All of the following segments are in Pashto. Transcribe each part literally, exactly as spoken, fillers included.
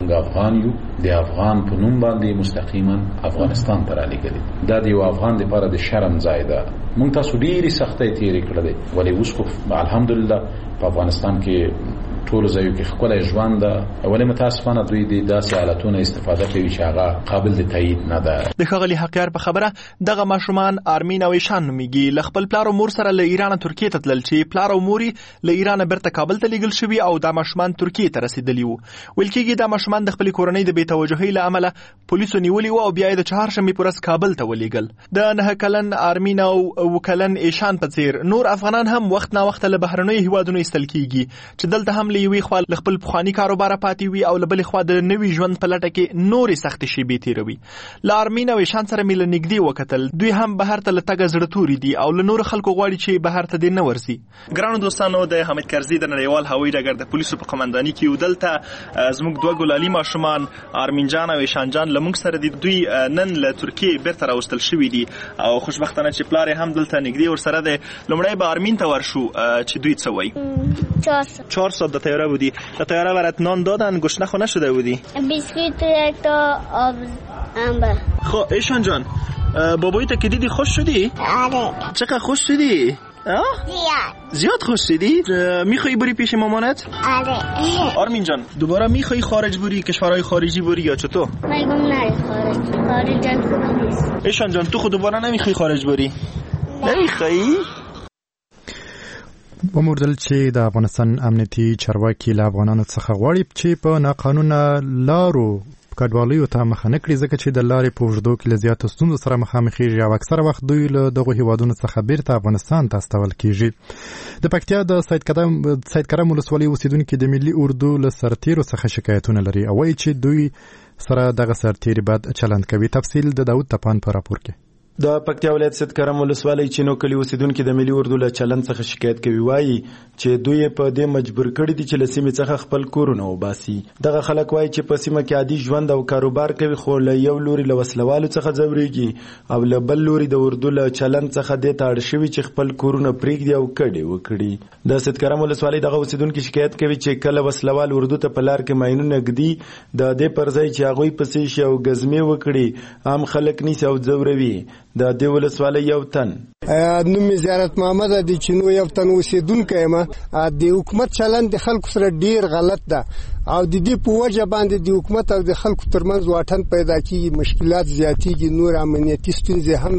موږ افغان یو د افغان په نوم باندې مستقیما افغانستان ته رالیږلي دا د یو افغان لپاره د شرم ځای ده موږ تاسو ډېرې سختۍ تېرې کړلې ولې اوس خو الحمدلله په افغانستان کې ټول ځایو کې ښکلی ژوند ده ولې متاسفانه دوی د داسې حالتونو استفاده کوي چې هغه قابل د تایید نه ده. د ښاغلي حقیار په خبره دغه ماشومان آرمین او ایشان نومیږي له خپل پلار او مور سره له ایرانه ترکیې ته تلل چې پلار او مور له ایرانه بیرته کابل ته لیږل شوي او دا ماشومان ترکیې ته رسېدلي وو. ویل کېږي دا ماشومان د خپلې کورنۍ د بې توجهۍ له امله پولیسو نیولي وو او بیا یې د چهارشنبې په ورځ کابل ته ولېږل. د نهه کلن آرمین او اوه کلن ایشان په څېر نور افغانان هم وخت ناوخته له بهرنیو هیوادونو ایستل کېږي چې دلته هم له یوې خوا له خپل پخواني کاروبار پاتې وي او له بلې خوا د نوي ژوند په لټه کې نورې سختې شېبې تېروي. له آرمین او ایشان سره مې له نږدې وکتل دوی هم بهر ته له تګه زړه توري دي او له نورو خلکو غواړي چې بهر ته دې نه ورځي. ګرانو دوستانو د حامد کرزي د نړیوال هوایي ډګر د پولیسو په قمنداني کې یو دلته زموږ دوه ګلالي ماشومان آرمین جان او ایشان جان له موږ سره دي. دوی نن له ترکیې بیرته راوستل شوي دي او خوشبختانه چې پلار هم دلته نږدې ورسره دی. لومړی به آرمین ته ورشو چې دوی څه وایي. چهار ساعت در طیاره بودی. در طیاره برات نان دادن گشنه خو نشده بودی؟ بیسکویت یک تا آب انبه. خب ایشان جان بابایت که دیدی خوش شدی؟ آره. چقدر خوش شدی؟ زیاد زیاد خوش شدی؟ میخوایی بری پیش مامانت؟ آره. آرمین جان دوباره میخوایی خارج بری کشورهای خارجی بری یا چطور؟ میگم نه خارج خارج جان نیست. ایشان جان تو خود دوباره نمیخوایی خارج بری؟ نمیخوایی؟ وموردل چې د افغانستان امنیتي چارواکي له افغانانو څخه غواړي چې په ناقانونه لارو کډوالیو ته مخه نه کړي ځکه چې د لارې په اوږدو کې له زیاتو ستونزو سره مخامخېږي او اکثره وخت دوی له دغو هیوادونو څخه بیرته افغانستان ته استول کېږي. د پکتیا د سید کرم سید کرم ولسوالۍ اوسیدونکي د ملي اردو له سرتیرو څخه شکایتونه لري او وایي چې دوی سره دغه سرتیري بد چلند کوي. تفصیل د داود تپان په راپور کې. د پکتیا ولایت سید کرم ولسوالۍ چینو کلی اوسیدونکو د ملي اردو له چلند څخه شکایت کوي. وایي چې دوی په دې مجبور کړي دي چې له سیمې څخه خپل کورونه وباسي. دغه خلک وایي چې په سیمه کې عادي ژوند او کاروبار کوي خو له یو لوري له وسلوالو څخه ځورېږي او له بل لوري د اردو له چلند څخه دې ته اړ شوي چې خپل کورونه پرېږدي او کډې وکړي. د سید کرم ولسوالۍ دغه اوسیدونکو شکایت کوي چې کله وسلوال اردو ته په لار کې ماینونه ږدي د دې پر ځای چې هغوی پسې شي او ګزمې وکړي عام خلک نیسي او ځوروي. د دې ولسوالۍ یو تن نوم زیارت محمد دی چې نو یو تن اوسیدونکی یم. د حکومت چلند د خلکو سره ډیر غلط ده او د دې په وجه باندې د حکومت او د خلکو ترمنځ واټن پیدا کیږي مشکلات زیاتېږي نور امنیتي ستونزې هم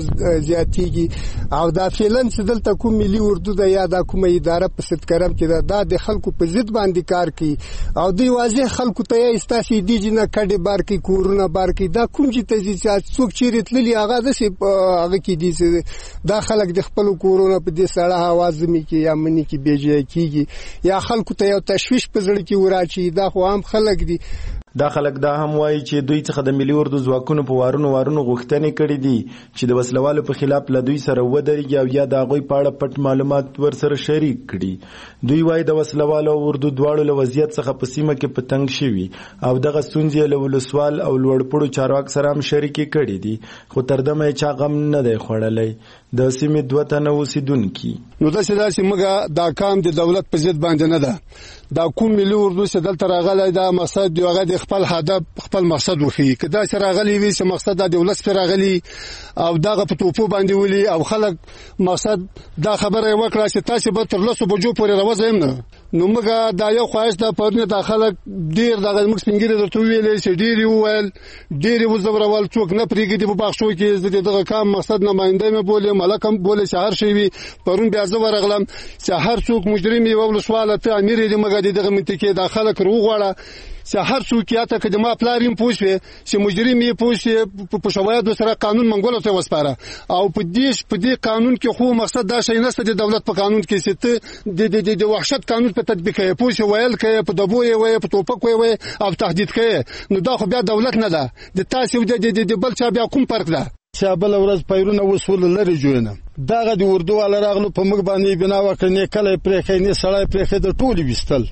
زیاتېږي او دا فعلا چې دلته کوم ملي اردو ده یا دا کومه اداره په سید کرم کې ده دا د خلکو په ضد باندې کار کوي او دوی واضح خلکو ته یې ستاسې دي چې نه کډې بار کوي کورونه بار کوي. دا کوم چې ته چې څوک چیرې تللي هغه داسې هغه کې دي چې دا خلک د خپلو کورونه په دې سړه هوا زمي کې یا مني کې بېجایه کېږي یا خلکو ته یو تشویش په زړه کې وراچي. دا خو عام خلک دي. دا خلک دا هم وایي چې دوی څخه د ملي اردو ځواکونو په وارونو وارونو غوښتنې کړي دي چې د وسلوالو په خلاف له دوی سره ودرېږي او یا د هغوی په اړه پټ معلومات ورسره شریک کړي. دوی وایي د وسلوالو او اردو دواړو له وضعیت څخه په سیمه کې په تنګ شوي او دغه ستونزې له ولسوال او لوړپوړو چارواکو سره هم شریکې کړي دي خو تر دمه یې چا غم نه دی خوړلی. د سیمې دوه تنه اوسیدونکي نو داسې داسې موږ دا کام د دولت په ضد باندې نه ده. دا کوم ملي اردو چې دلته راغلی دا مقصد دی هغه د خپل هدف خپل مقصد وښیي. که داسې راغلی وي چې مقصد دا د ولس پرې راغلی او دغه په توپو باندې ولي او خلک مقصد دا خبره یې وکړه چې تاسې به تر لسو بجو پورې راوځئ نه نو موږ دا یو خواهش ده پرونه دا خلک ډېر دغه موږ سپین ږیري درته وویلې چې ډېر یې وویل ډېر یې وځورول څوک نه پرېږدي په باغچو کې. زه د دغه کام مقصد نماینده مې بولې ملک هم بولې چې هر شی وي. پرون بیا زه ورغلم چې هر څوک مجرم یې ولسواله ته امیر یې د مګه د دغه منطقې دا خلک روغواړه چې هر څوک یا ته که د ما پلار یم پوه شوې چې مجرم یې پوه شوې په شواهدو سره قانون منګولو ته وسپاره او په دې په دې قانون کې خو مقصد دا شی نشته د دولت په قانون کې چې ته د د وحشت قانون په تطبیق کوې پوه شې ویل کوې په دبو یې وایې په ټوپک وایې او تهدید کوې نو دا خو بیا دولت نه ده. د تاسې او د بل چا بیا کوم فرق ده چې بل ورځ پیرونه وسول لري جوړنه دغه د اردو والا راغلو په موږ باندې بنا وکړنې کله پرې خې نه سړی پرې خې د ټولي وستل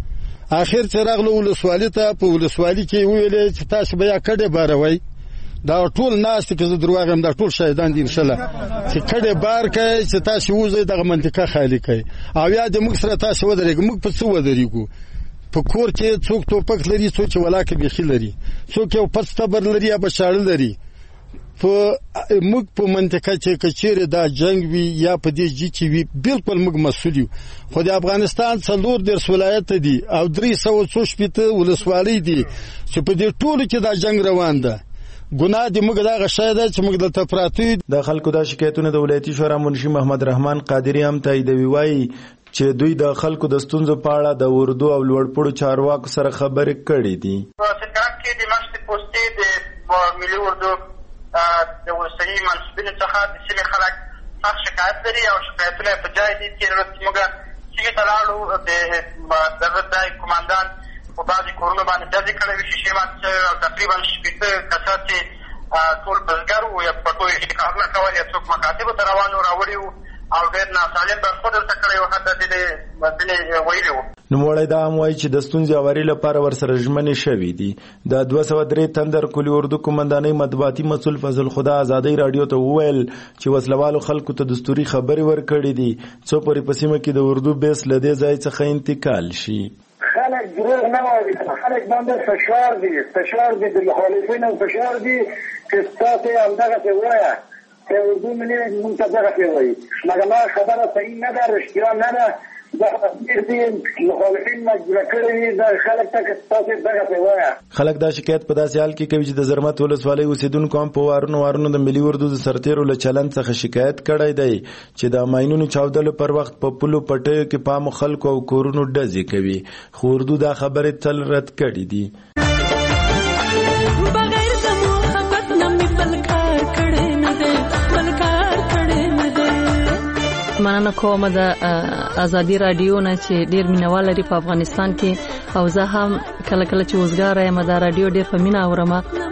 اخر چې راغلو ولسوالۍ ته په ولسوالۍ کې ویلې چې تاسو بیا کډې باروي دا ټول ناس چې زه درواغ هم دا ټول شهیدان دي ان شاء الله چې کډې بار کوي چې تاسو وځي دغه منطقه خالی کوي او یا د موږ سره تاسو ودرېږئ موږ په څه ودرېږو په کور کې څوک ټوپک لري، څوک چې ولاکه بیخي لري، څوک یو پس تبر لري یا بشاړه لري. په موږ په منطقه چې کچېره دا جنگ وي یا په دې جی چې وي بالکل موږ مسؤل یو. خو د افغانستان څلور دیرش ولایت دي او درې سوه څو شپېته ولسوالۍ دي چې په دې ټولو کې دا جنگ روان ده. ګناه دې موږ دغه شی ده چې موږ دلته پراته یو. د خلکو دا شکایتونه د ولایتي شورا منشي محمد رحمان قادری هم تاییدوي، وایي چې دوی د خلکو د ستونزو په اړه د اردو او لوړپوړو چارواکو سره خبرې کړې دي. په سکرات کې د مشت پوسټې د ملي اردو د ولسي منصبینو څخه د سیمې خلک سخت شکایت لري او شکایتونه په جای دي چې موږ سیمې ته لاړو، د دغه ځای قمندان په بعضې کورونو باندې ډزې کړې وې، شیشې ماتې شوې او تقریبا شپېته کسان چې ټول بزګر وو یا په پټو یې کارونه کول یا څوک مکاتبو ته روان وو راوړي وو او ډېر ناسالم برخورد ورته کړی وو، حتی ځینې ځینې ویلي وو. نوموړی دا هم وایي چې د ستونزې هواري لپاره ورسره ژمنې شوي دي. د دوه سوه درې تندر کلي اردو قمندانۍ مطبوعاتي مسؤل فضل خدا ازادۍ راډیو ته وویل چې وسلوالو خلکو ته دستوري خبرې ورکړې دي څو پورې په سیمه کې د اردو بیس له دې ځای څخه انتقال شي. خلک دروغ نه وایي، خلک باندې فشار دي، فشار دي د مخالفینو فشار دي چې تاسو همدغسې ووایه چې اردو ملي موږ ته دغسې وایي، مګر ما خبره صحیح نه ده، رښتیا نه ده. خلک دا شکایت په داسې حال کې کوي چې د زرمت ولسوالۍ اوسیدونکو هم په وارونو وارونو د ملي اردو د سرتیرو له چلند څخه شکایت کړی دی چې د ماینونو چاودلو پر وخت په پلو پټیو کې په عامو خلکو او کورونو ډزې کوي، خو اردو دا خبرې تل رد کړي دي. مننه کوم د ازادي رادیو نه چې ډیر مینوال لري په افغانستان کې، او زه هم کله کله چې وزګار یم د رادیو ډیر په مینا اورم.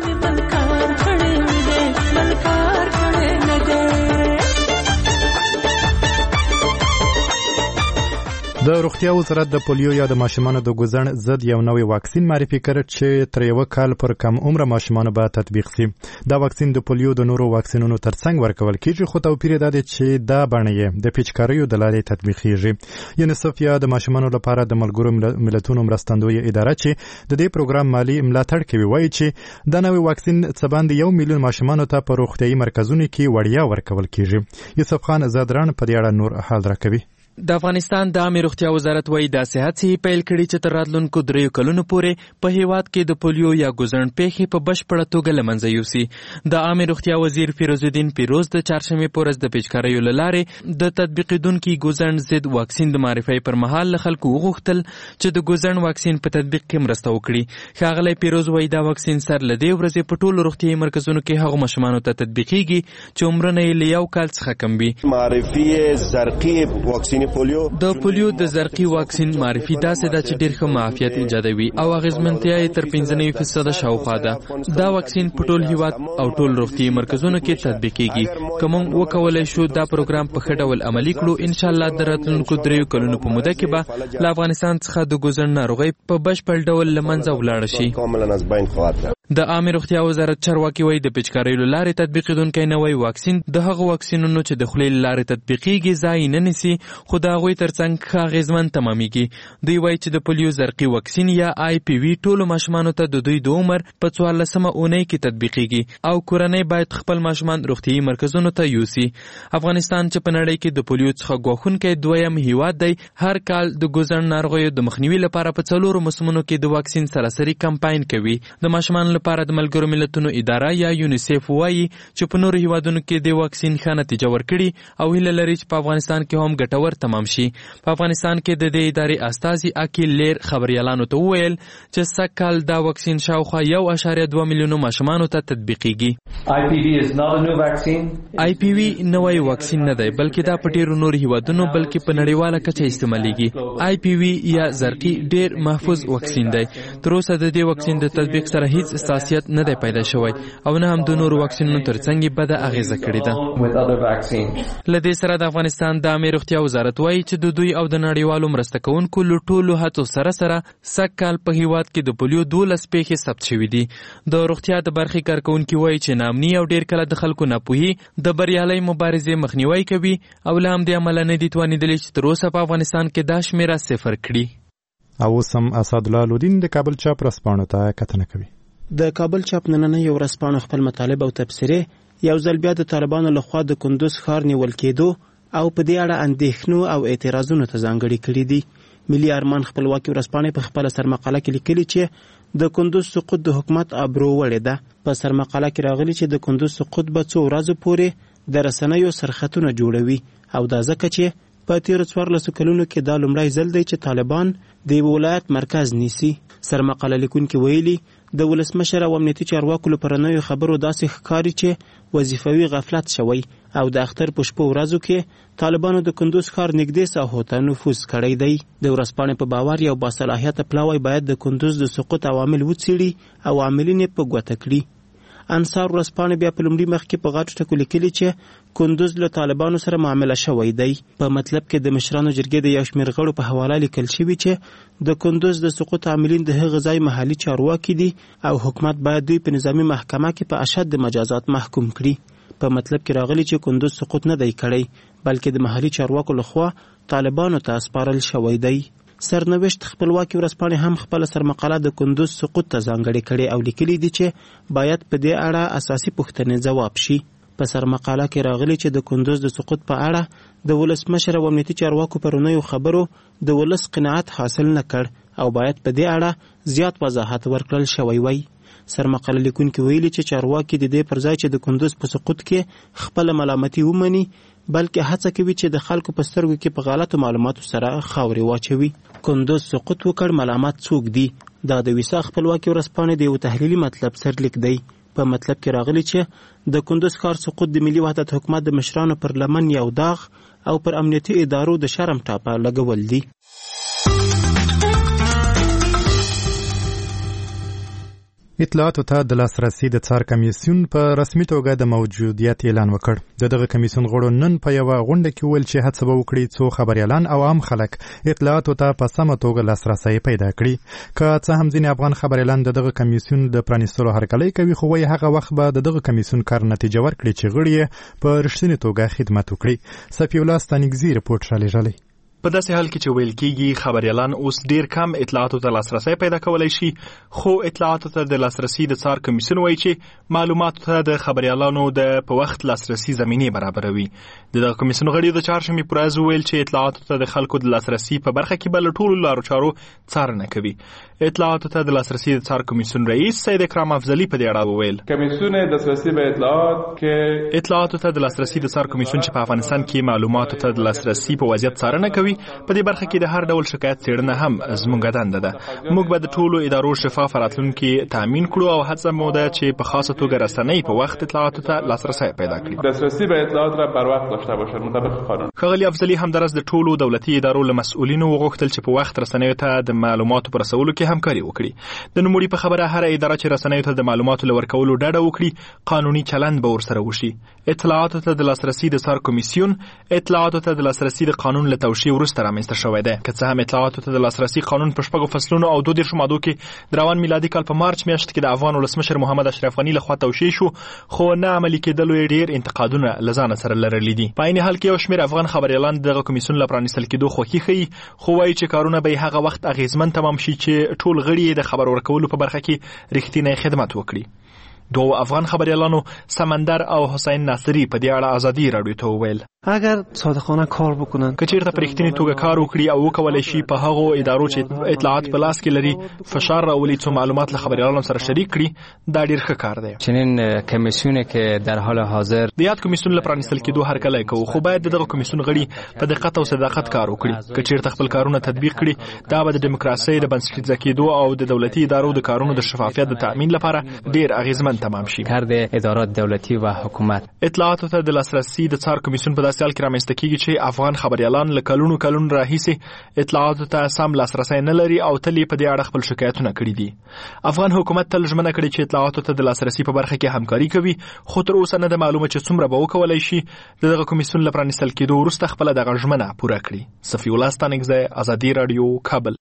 د روغتیا وزارت د پولیو یا د ماشومانو د ګوزن ضد یو نوې واکسین معرفي کړ چې تر یو کال پر کم عمر ماشومانو به تطبیق شي. دا واکسین د پولیو د نورو واکسینونو ترڅنګ ورکول کیږي، خو توپیر دا دی چې دا بڼه یې د پیچکاریو د لارې تطبیقیږي. یونیسف یا د ماشومانو لپاره د ملګرو ملتونو مرستندویه اداره چې د دې پروګرام مالی ملاتړ کوي وایي چې دا نوې واکسین څه باندې یو میلیون ماشومانو ته په روغتیايي مرکزونو کې وړیا ورکول کیږي. یوسف خان زادران په دې اړه نور حال راکوي. د افغانستان د عامه روغتیا وزارت وایي د صحت سي پیل کړي چې تر راتلونکو دریو کلونو پورې په هیواد کې د پولیو یا ګوزن پیښې په بشپړه توګه له منځه یوسي. د عامه روغتیا وزیر فیروز الدین پیروز د چهارشنبې په ورځ د پیچکاریو له لارې د تطبیقیدونکو ګوزن ضد واکسین د معرفي پر مهال له خلکو وغوښتل چې د ګوزن واکسین په تطبیق کې مرسته وکړي. ښاغلی پیروز وایي دا واکسین سر له دې ورځې په ټولو روغتیايي مرکزونو کې هغو ماشومانو ته تطبیقیږي چې عمرونه یې له یو کال څخه کم وي. معرفي زرقي واکسین پولیو د پولیو د زرقي واکسین معرفي داسې ده چې ډېر ښه معافیت ایجادوي او اغېزمنتیا یې تر پنځه نوي فیصده شاوخوا ده. دا واکسین په ټول هیواد او ټول روغتیايي مرکزونو کې تطبیقیږي. که موږ وکولی شو دا پروګرام په ښه ډول عملي کړو، انشاءالله د راتلونکو دریو کلونو په موده کې به له افغانستان څخه د ګوزن ناروغۍ په بشپړ ډول له منځه ولاړه شي. د عامه روغتیا وزارت چارواکي وایي د پیچکاریو له لارې تطبیقیدونکی نوی واکسین د هغو واکسینونو چې د خولې له لارې تطبیقیږي ځای نه نیسي، خو د هغوی ترڅنګ ښه اغېزمن تمامیږي. دوی وایي چې د پولیو زرقي واکسین یا آی پی وي ټولو ماشومانو ته د دوی د عمر په څوارلسمه اونۍ کې تطبیقیږي او کورنۍ باید خپل ماشومان روغتیايي مرکزونو ته یوسي. افغانستان چې په نړۍ کې د پولیو څخه ګواښونکی دویم هیواد دی، هر کال د ګوزن ناروغیو د مخنیوي لپاره په څلورو موسمونو کې د واکسین سراسري کمپاین کوي. د ماشومانو لپاره د ملګرو ملتونو اداره یا یونیسف وایي چې په نورو هیوادونو کې د واکسین ښه نتیجه ورکړي او هیله لري چې په افغانستان کې هم ګټور تمام شي. په افغانستان کې د دې ادارې استازي اکیل لیر خبريالانو ته وویل چې سږکال دا واکسین شاوخوا یو اعشاریه دوه میلیونو ماشومانو ته تطبیقیږي. آی پی وي نوی واکسین نه دی، بلکې دا په ډېرو نورو هیوادونو بلکې په نړیواله کچه استعمالیږي. آی پی وي یا زرقي ډېر محفوظ واکسین دی. تر اوسه د دې واکسین د تطبیق سره هیڅ حساسیت نه دی پیدا شوی او نه هم د نورو واکسینونو ترڅنګ بده اغیزه کړې ده. له دې سره د افغانستان د عامه روغتیا وزارت وایي چې د دوی او د نړیوالو مرسته کوونکو له ټولو هڅو سره سره سږکال په هیواد کې د پولیو دولس پیښې ثبت شوي دي. د روغتیا د برخې کارکوونکي وایي چې ناامني او ډېر کله د خلکو ناپوهي د بریالۍ مبارزې مخنیوی کوي او له همدې امله نه دي توانېدلي چې تر اوسه په افغانستان کې دا شمېره صفر کړي. او سم اسد الله لودین د کابل چاپ رسپانو ته کتنه کوي. د کابل چاپ نن یو رسپانو خپل مطالب او تبصره یو ځل بیا د طالبانو لخوا د کندوز ښار نیول کېدو او په دې اړه اندېښنو او اعتراضونو ته ځانګړي کړي دي. ملي ارمان خپلواکي ورځپاڼې په خپله سرمقاله کې لیکلي چې د کندوز سقوط د حکومت ابرو وړې ده. په سرمقاله کې راغلي چې د کندوز سقوط به څو ورځو پورې د رسنیو سرخطونه جوړوي او دا ځکه چې په تیرو څوارلسو کلونو کې دا لومړی ځل دی چې طالبان د یوه ولایت مرکز نیسي. سرمقاله لیکونکي ویلي د ولسمشر او امنیتي چارواکو له پرنیو خبرو داسې ښکاري چې وظیفوي غفلت شوی او د اختر په شپو ورځو کې طالبانو د کندوز ښار نږدې ساحو ته نفوذ کړی دی. د ورځپاڼې په باور یو باصلاحیته پلاوی باید د کندوز د سقوط عوامل وڅېړي او عاملین یې په ګوته کړي. انصار ورځپاڼې بیا په لومړي مخ کې په غټو ټکو لیکلي چې کندوز له طالبانو سره معامله شوی دی. په مطلب کې د مشرانو جرګې د یو شمېر غړو په حواله لیکل شوي چې د کندوز د سقوط عاملین د هغه ځای محلي چارواکي دي او حکومت باید دوی په نظامي محکمه کې په اشد مجازات محکوم کړي. په مطلب کې راغلي چې کندوز سقوط نه دی کړی بلکې د محلي چارواکو لخوا طالبانو ته سپارل شوی دی. سرنوشت خپلواکي ورځپاڼې هم خپله سرمقاله د کندوز سقوط ته ځانګړې کړې او لیکلي دي چې باید په دې اړه اساسي پوښتنې ځواب شي. په سرمقاله کې راغلي چې د کندوز د سقوط په اړه د ولسمشر او امنیتي چارواکو پرونیو خبرو د ولس قناعت حاصل نه کړ او باید په دې اړه زیات وضاحت ورکړل شوی وای. سرمقاله لیکونکي ویلي چې چارواکي د دې پر ځای چې د کندوز په سقوط کې خپله ملامتي ومني بلکې هڅه کوي چې د خلکو په سترګو کې په غلطو معلوماتو سره خاورې واچوي. کندوز سقوط وکړ ملامت څوک دي؟ دا د ویسا خپلواکي ورځپاڼې د یو تحلیلي مطلب سرلیک دی. په مطلب کې راغلی چې د کندوز ښار سقوط د ملي وحدت حکومت د مشرانو پر لمن یو داغ او پر امنیتي ادارو د شرم ټاپه لګول دي. اطلاعاتو ته د لاسرسي د څار کمیسیون په رسمي توګه د موجودیت اعلان وکړ. د دغه کمیسیون غړو نن په یوه غونډه کې وویل چې هڅه به وکړي څو خبریالان او عام خلک اطلاعاتو ته په سمه توګه لاسرسی پیدا کړي. که څه هم ځینې افغان خبریالان د دغه کمیسیون د پرانیستلو هرکلی کوي خو وایي هغه وخت به د دغه کمیسیون کار نتیجه ورکړي چې غړي یې په رښتینې توګه خدمت وکړي. صفي الله ستانکزي رپورټ رالیږلی. په داسې حال کې چې ویل کېږي خبریالان اوس ډیر کم اطلاعاتو ته لاسرسی پیدا کولی شي خو اطلاعاتو ته د لاسرسي د څار کمیسیون وایي چې معلوماتو ته د خبریالانو د په وخت لاسرسي زمینې برابروي. د دغه کمیسیون غړي د چهارشنبې په ورځ وویل چې اطلاعاتو ته د خلکو د لاسرسي په برخه کې به له ټولو لارو چارو څارنه کوي. اطلاعاتو ته د لاسرسي د څار کمیسیون رئیس سید اکرام افضلي په دې اړه وویل کمیسیون دسترسی به اطلاعات کې اطلاعاتو ته د لاسرسي د څار کمیسیون چې په افغانستان کې معلوماتو ته د لاسرسي په وضعیت څارنه کوي په دې برخه کې د هر ډول شکایت څېړنه هم زموږ دنده ده. موږ به د ټولو ادارو شفاف راتلونکي تامین کړو او هڅه مو ده چې په خاصه توګه رسنۍ په وخت اطلاعاتو ته لاسرسی پیدا کړي. دسترسی به اطلاعات را بر وخت داشته باشند مطابق قانون. ښاغلي افضلي همدارس د ټولو دولتي ادارو له مسؤلینو وغوښتل چې په وخت رسنیو ته د معلوماتو په رسولو کې همکاري وکړي. د نوموړي په خبره هر اداره چې رسنیو ته د معلوماتو له ورکولو ډډه وکړي قانوني چلند به ورسره وشي. اطلاعاتو ته د لاسرسي د څار کمیسیون اطلاعاتو ته د لاسرسي د قانون له توشیح وروسته رامنځته شوی دی. که څه هم اطلاعاتو ته د لاسرسي قانون په شپږو فصلونو او دوه دېرشو مادو کې د روان میلادي کال په مارچ میاشت کې د افغان ولسمشر محمد اشرف غني لخوا توشیح شو خو نه عملي کېدلو یې ډېر انتقادونه له ځانه سره لرلي دي. په عین حال کې یو شمېر افغان خبریالان دغه کمیسیون له پرانیستل کېدو خوښي ښیي خو وایي چې کارونه به یې هغه وخت اغېزمن تمام شي چې ټول غړي یې د خبر ورکولو په برخه کې رښتینی خدمت وکړي. دوه افغان خبریالانو سمندر او حسین ناصری په دې اړه ازادي راډیو ته وویل اگر صادقانه کار بکنن که چیرته په رښتینې توګه کار وکړي او وکولی شي په هغو ادارو چې اطلاعات په لاس کې لري فشار راولي څو معلومات له خبریالانو سره شریک کړي دا ډیر ښه کار دی. چنین کمیسیونی که در حال حاضر د یاد کمیسیون له پرانیستل کېدو هرکلی کوو خو باید دغه کمیسیون غړي په دقت او صداقت کار وکړي. که چیرته خپل کارونه تطبیق کړي دا به د ډیموکراسۍ د بنسټیزه کېدو او د دولتي ادارو د کارونو د شفافیت د تأمین لپاره ډیر اغیزمن تمام شي. کار د ادارات دولتي و حکومت اطلاعاتو ته د لاسرسي د څار کمیسیون په داسې حال کې رامنځته کېږي چې افغان خبریالان له کلونو کلونو راهیسې اطلاعاتو ته سم لاسرسی نه لري او تل یې په دې اړه خپل شکایتونه کړي دي. افغان حکومت تل ژمنه کړې چې اطلاعاتو ته د لاسرسي په برخه کې همکاري کوي خو تر اوسه نه ده معلومه چې څومره به وکولی شي د دغه کمیسیون له پرانیستل کېدو وروسته خپله دغه ژمنه پوره کړي. صفي الله ستانکزی، ازادي راډیو، کابل.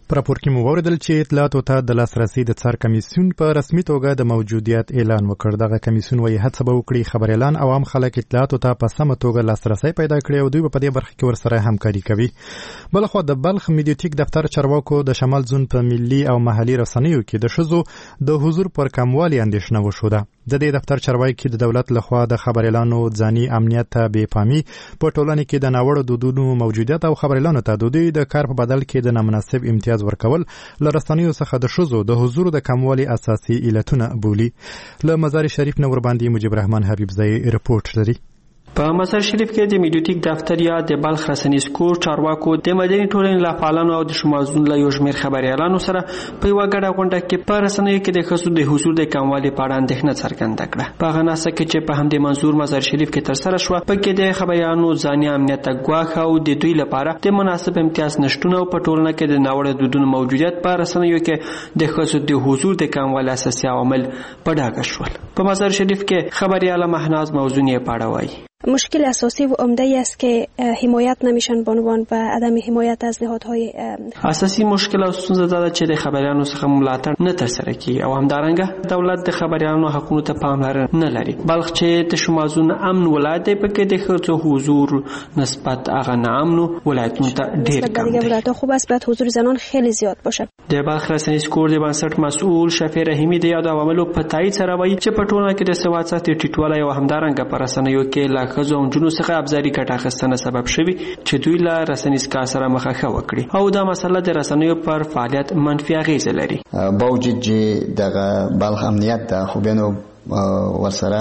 پر راپور کې مو واوریدل چې اطلاعاتو ته د لاسرسي د څار کمیسیون په رسمي توګه د موجودیت اعلان وکړ. دغه کمیسیون وایي هڅه به وکړي خبر اعلان او عام خلک اطلاعاتو ته په سمه توګه لاسرسي پیدا کړي او دوی په دې برخه کې ورسره همکاري کوي. بلخو د بلخ میډیاتیک دفتر چارواکو د شمال زون په ملي او محلي رسنیو کې د ښځو د حضور پر کموالي اندېښنه وښوده. د دې دفتر چارواکي د دولت لخوا د خبر اعلانو ځاني امنیت ته بې پامي په ټولنه کې د ناوړه دودونو موجودیت او خبر اعلانو ته د دوی د کار په بدل کې د نامناسب امتیاز ورکول له رسنیو څخه د ښځو د حضور د کموالي اساسي علتونه بولي. له مزار شریف نه ورباندې مجيب رحمان حبیبزئی رپورټ لري. په مزار شریف کې د میډیاتیک دفتر یا د بلخ رسنیز کور چارواکو د مدني ټولنې له فعالانو او د شمال زون له یو شمېر خبري اعلانونو سره په یوه ګډه غونډه کې په رسنیو کې د ښځو د حضور د کموالي په اړه اندېښنه څرګنده کړه. په هغه ناسته کې چې په همدې منظور مزار شریف کې ترسره شوه پکې د خبري اعلانونو ځاني امنیت ته ګواښ او د دوی لپاره د مناسب امتیاز نشتون او په ټولنه کې د ناوړه دودونو موجودیت په رسنیو کې د ښځو د حضور د کموالي اساسي عوامل په ډاګه شول. په مزار شریف کې خبري اعلان مهناز موضوع یې په اړه وایي. مشکل اساسی و عمده ای است که حمایت نمیشن بانوان و عدم حمایت از نهادهای اساسی مشکل او ستونزه ده چې د خبريانو څخه ملاتړ نه ترسره کیږي او همدارنګه دولت د خبريانو حقوقو ته پاملرنه نه لري. بلخ چې د شمال زون امن ولایت دی پکې د ښځو حضور نسبت هغه نه امن ولایتونو ته ډیر کم دی. ولایت خوب است باید حضور زنان خیلی زیاد باشه. د بلخ رسنیز کور د بنسټ مسئول شفیع رحیمی د یاد عواملو په تایید سره وایي چې په ټولنه کې د سواد سطح ټیټوالی او همدارنګه پر رسنیو کې لا ښځو او نجونو څخه ابزاري ګټه اخیستنه سبب شوی چې دوی له رسنیز کار سره مخه وکړي او دا مسله د رسنیو پر فعالیت منفي اغیزه لري. با وجود چې دغه بلخ امنیت د خوبینو ورسره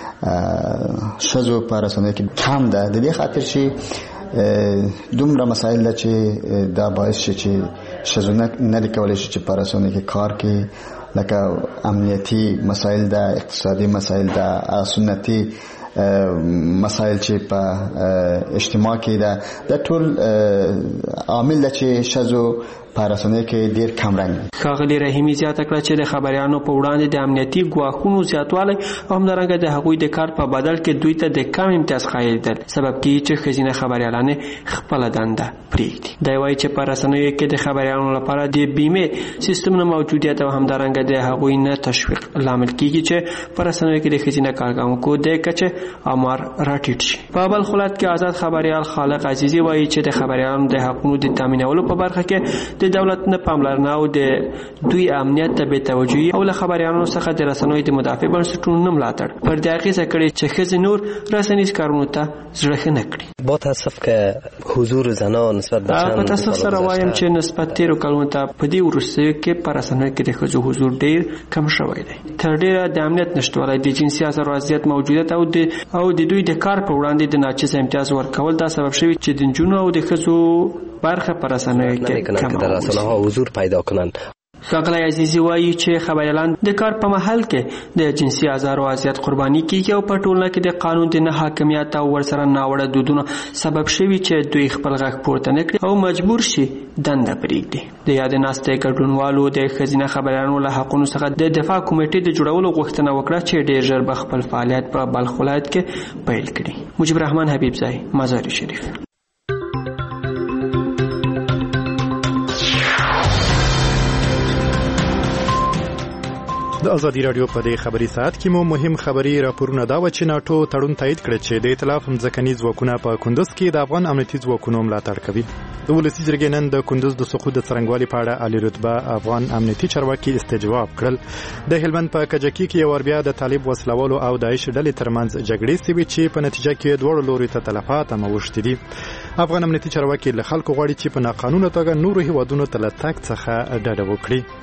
شزو پر رسنیو کې کم ده. د دې خاطر چې دومره مسایل ده چې دا باعث شي چې شزو نه لیکولی شي چې پر رسنیو کې کار کوي، لکه امنیتی مسایل ده، اقتصادي مسایل ده، سنتي مسائل چې په اجتماع کې ده. د ټول عامل ده چې شزو په رسنیو کې ډیر کم رنګ. ښاغلي رحیمي زیاته کړه چې د خبريانو په وړاندې د امنیتي ګواښونو زیاتوالی او همدارنګه د هغوی د کار په بدل کې دوی ته د کم امتیاز ښایېدل سبب کیږي چې ښځینه خبریالانې خپله دنده پرېږدي. دی وایي چې په رسنیو کې د خبریانو لپاره د بیمې سیستمونو موجودیت او همدارنګه د هغوی نه تشویق لامل کیږي چې په رسنیو کې د ښځینه کارکوونکو د کچې امر راټیټ شي. په بل خلات کې آزاد خبریال خالق عزیزي وایي چې د خبریالانو د حقوقو د تامینولو په برخه کې د دولت نه پاملرنه او د دوی امنیت ته بې توجهي او له خبریالانو څخه د رسنیو د مدافع بنسټونو نه ملاتړ پر دې اغېزه کړې چې ښځې نور رسنیز کارونو ته زړه ښه نه کړي. با تاسف که حضور زنان نسبت به په تاسف سره وایم چې نسبت تیرو کلونو ته په دې وروستیو کې په رسنیو کې د ښځو حضور ډېر کم شوی دی. تر ډېره د امنیت نشتوالی، د جنسي اثر او اذیت موجودیت او د او د دوی د کار په وړاندې د ناچیز امتیاز ورکول دا سبب شوی چې د نجونو او د ښځو برخه پر رسنیو کې کم در رسنیو حضور پیدا کنند. ښاغلی عزیزي وایي چې خبریالان د کار په محل کې د جنسي آزار او اذیت قرباني کیږي او په ټولنه کې د قانون د نه حاکمیت او ورسره ناوړه دودونو سبب شوي چې دوی خپل غږ پورته نه کړي او مجبور شي دنده پرېږدي. د یادې ناستې ګډونوالو د ښځینه خبریالانو له حقونو څخه د دفاع کمیټې د جوړولو غوښتنه وکړه چې ډېر ژر به خپل فعالیت په بلخ ولایت کې پیل کړي. مجيب رحمان حبیبزئی، مزار شریف. د ازادي رادیو په دې خبري ساعت کې مو مهم خبري راپورونه دا و چې ناتو تړون تایید کړ چې د ائتلاف ځمکني ځواکونه په کندوز کې د افغان امنیتي ځواکونو ملاتړ کوي. د ولسي جرګې نن د کندوز د سقوط د څرنګوالي په اړه عالی رتبه افغان امنیتي چارواکي استجواب کړل. د هلمند په کجکي کې یو بیا د طالب وسلوالو او داعش ډلې ترمنځ جګړې سوي چې په نتیجه کې دوه لوري ته تلفات هم وشتي دي. افغان امنیتي چارواکي له خلکو غواړي چې په ناقانونه توګه نورو هیوادونو ته له تګ څخه ډډه وکړي.